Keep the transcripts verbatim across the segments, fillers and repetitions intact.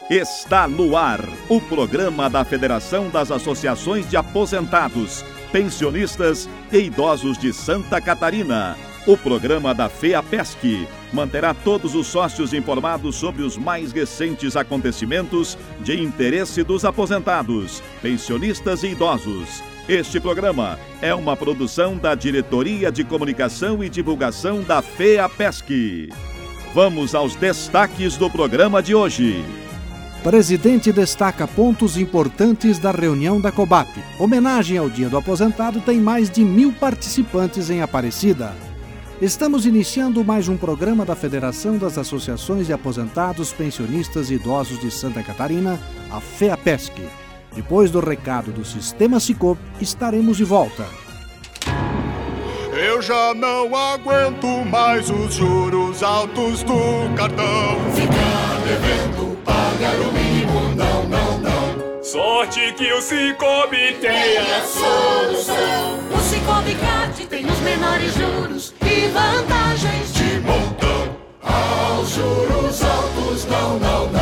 Está no ar o programa da Federação das Associações de Aposentados, Pensionistas e Idosos de Santa Catarina. O programa da FEAPESC manterá todos os sócios informados sobre os mais recentes acontecimentos de interesse dos aposentados, pensionistas e idosos. Este programa é uma produção da Diretoria de Comunicação e Divulgação da FEAPESC. Vamos aos destaques do programa de hoje. Presidente destaca pontos importantes da reunião da COBAP. Homenagem ao Dia do Aposentado tem mais de mil participantes em Aparecida. Estamos iniciando mais um programa da Federação das Associações de Aposentados, Pensionistas e Idosos de Santa Catarina, a FEAPESC. Depois do recado do Sistema Sicob, estaremos de volta. Eu já não aguento mais os juros altos do cartão. Ficar devendo, pagar o mínimo, não, não, não. Sorte que o Cicobi tem a solução. O Cicobi Card tem os menores juros e vantagens de montão. Aos juros altos, não, não,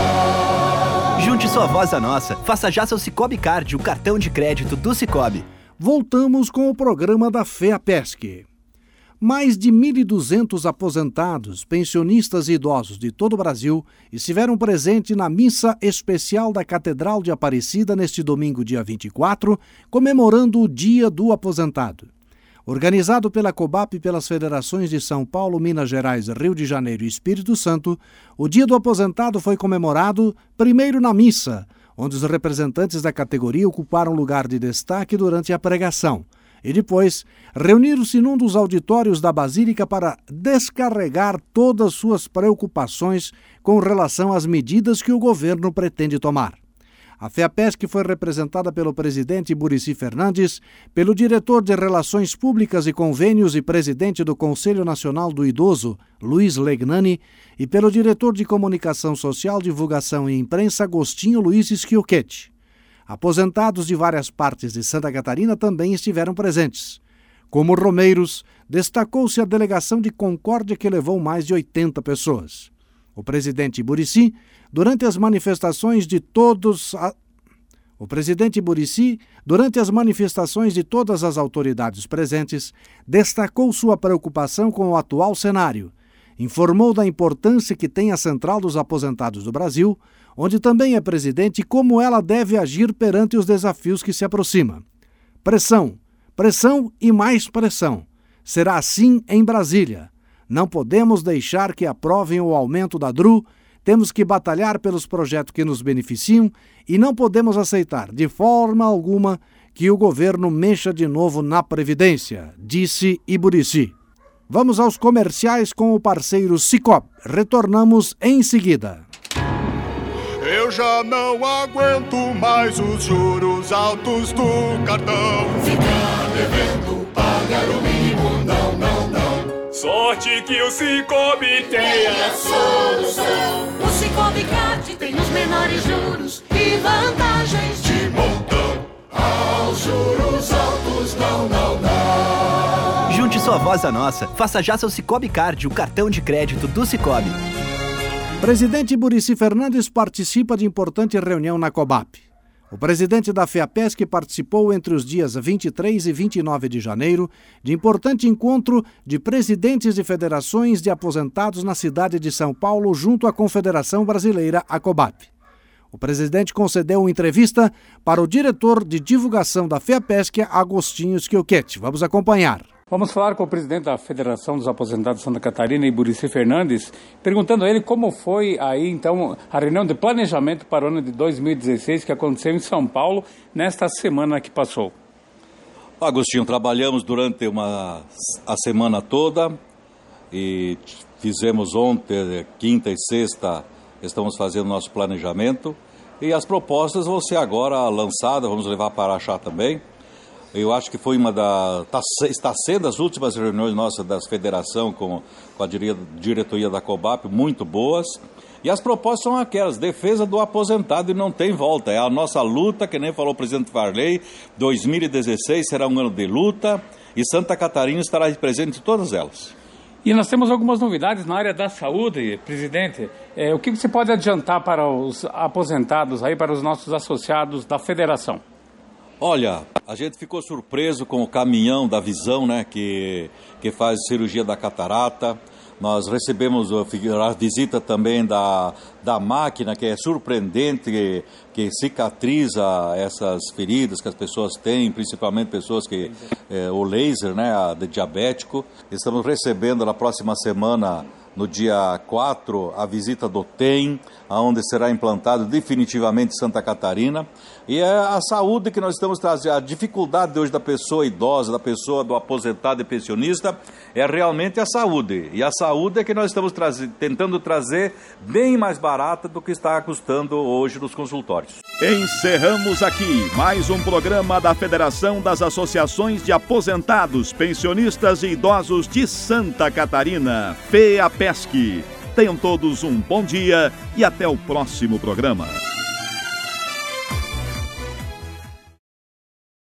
não. Junte sua voz à nossa. Faça já seu Cicobi Card, o cartão de crédito do Cicobi. Voltamos com o programa da FEAPESC. Mais de mil e duzentos aposentados, pensionistas e idosos de todo o Brasil estiveram presentes na missa especial da Catedral de Aparecida neste domingo, dia vinte e quatro, comemorando o Dia do Aposentado. Organizado pela COBAP e pelas federações de São Paulo, Minas Gerais, Rio de Janeiro e Espírito Santo, o Dia do Aposentado foi comemorado primeiro na missa, onde os representantes da categoria ocuparam lugar de destaque durante a pregação, e depois reuniram-se num dos auditórios da Basílica para descarregar todas suas preocupações com relação às medidas que o governo pretende tomar. A FEAPESC foi representada pelo presidente Muricy Fernandes, pelo diretor de Relações Públicas e Convênios e presidente do Conselho Nacional do Idoso, Luiz Legnani, e pelo diretor de Comunicação Social, Divulgação e Imprensa, Agostinho Luiz Schiochetti. Aposentados de várias partes de Santa Catarina também estiveram presentes. Como romeiros, destacou-se a delegação de Concórdia, que levou mais de oitenta pessoas. O presidente Muricy, durante as manifestações de todos a... o presidente Muricy, durante as manifestações de todas as autoridades presentes, destacou sua preocupação com o atual cenário. Informou da importância que tem a Central dos Aposentados do Brasil, onde também é presidente, e como ela deve agir perante os desafios que se aproximam. Pressão, pressão e mais pressão. Será assim em Brasília. Não podemos deixar que aprovem o aumento da D R U, temos que batalhar pelos projetos que nos beneficiam e não podemos aceitar, de forma alguma, que o governo mexa de novo na Previdência, disse Muricy. Vamos aos comerciais com o parceiro Cicobi. Retornamos em seguida. Eu já não aguento mais os juros altos do cartão. Ficar devendo, pagar o mínimo, não, não, não. Sorte que o Cicobi tem a solução. O Cicobi Card tem os menores juros e vantagens de montão. Aos juros altos, não, não, não. Junte sua voz à nossa. Faça já seu Cicobi Card, o cartão de crédito do Cicobi. Presidente Muricy Fernandes participa de importante reunião na COBAP. O presidente da FEAPESC participou entre os dias vinte e três e vinte e nove de janeiro de importante encontro de presidentes de federações de aposentados na cidade de São Paulo junto à Confederação Brasileira, a COBAP. O presidente concedeu uma entrevista para o diretor de divulgação da FEAPESC, Agostinho Schiochetti. Vamos acompanhar. Vamos falar com o presidente da Federação dos Aposentados de Santa Catarina, Muricy Fernandes, perguntando a ele como foi aí, então, a reunião de planejamento para o ano de dois mil e dezesseis que aconteceu em São Paulo nesta semana que passou. Agostinho, trabalhamos durante uma, a semana toda e fizemos ontem, quinta e sexta, estamos fazendo nosso planejamento e as propostas vão ser agora lançadas, vamos levar para Araxá também. Eu acho que foi uma da... Tá, está sendo as últimas reuniões nossas da federação com, com a diretoria da COBAP, muito boas. E as propostas são aquelas, defesa do aposentado e não tem volta. É a nossa luta, que nem falou o presidente Varley, dois mil e dezesseis será um ano de luta e Santa Catarina estará presente em todas elas. E nós temos algumas novidades na área da saúde, presidente. É, o que você pode adiantar para os aposentados, aí, para os nossos associados da federação? Olha, a gente ficou surpreso com o caminhão da Visão, né, que, que faz cirurgia da catarata. Nós recebemos a visita também da, da máquina, que é surpreendente, que, que cicatriza essas feridas que as pessoas têm, principalmente pessoas que... É, o laser, né, a, de diabético. Estamos recebendo na próxima semana, no dia quatro, a visita do T E M, onde será implantado definitivamente Santa Catarina. E é a saúde que nós estamos trazendo, a dificuldade hoje da pessoa idosa, da pessoa do aposentado e pensionista, é realmente a saúde. E a saúde é que nós estamos trazer, tentando trazer bem mais barata do que está custando hoje nos consultórios. Encerramos aqui mais um programa da Federação das Associações de Aposentados, Pensionistas e Idosos de Santa Catarina, FEAPESC. Tenham todos um bom dia e até o próximo programa.